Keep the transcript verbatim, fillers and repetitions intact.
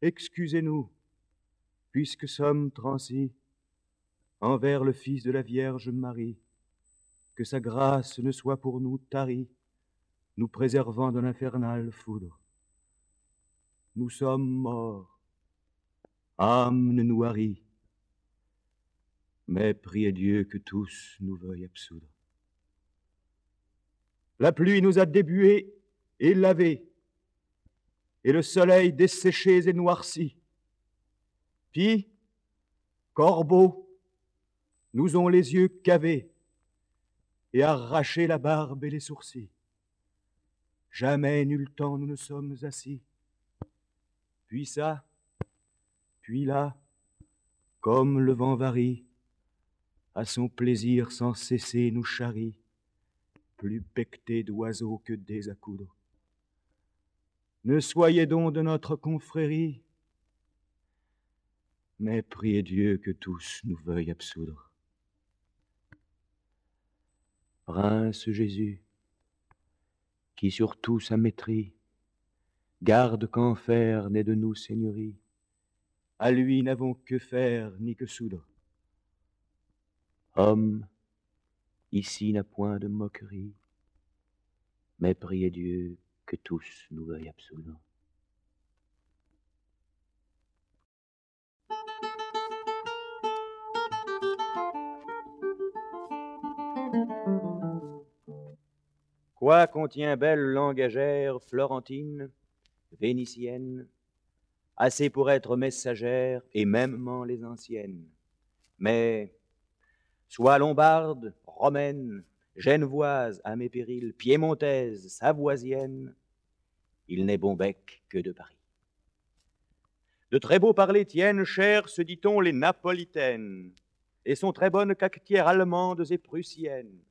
excusez-nous, puisque sommes transis envers le Fils de la Vierge Marie, que sa grâce ne soit pour nous tarie, nous préservant de l'infernale foudre. Nous sommes morts, âme ne nous harit, mais priez Dieu que tous nous veuillent absoudre. La pluie nous a débués et lavés, et le soleil desséchés et noircis. Puis, corbeaux, nous ont les yeux cavés et arraché la barbe et les sourcils. Jamais nul temps nous ne sommes assis. Puis ça, puis là, comme le vent varie, à son plaisir sans cesser nous charrie, plus becquetés d'oiseaux que des accoudres. Ne soyez donc de notre confrérie, mais priez Dieu que tous nous veuillent absoudre. Prince Jésus, qui sur tout sa maîtrise, garde qu'enfer n'ait de nous seigneurie, à lui n'avons que faire ni que soudre. Homme, ici n'a point de moquerie, mais priez Dieu que tous nous veuillent absoudre. Quoi contient belle langagère florentine, vénitienne, assez pour être messagère et mêmement les anciennes, mais soit lombarde, romaine, genevoise à mes périls, piémontaise, savoisienne, il n'est bon bec que de Paris. De très beaux parlers tiennent cher, se dit-on, les napolitaines, et sont très bonnes cacetières allemandes et prussiennes.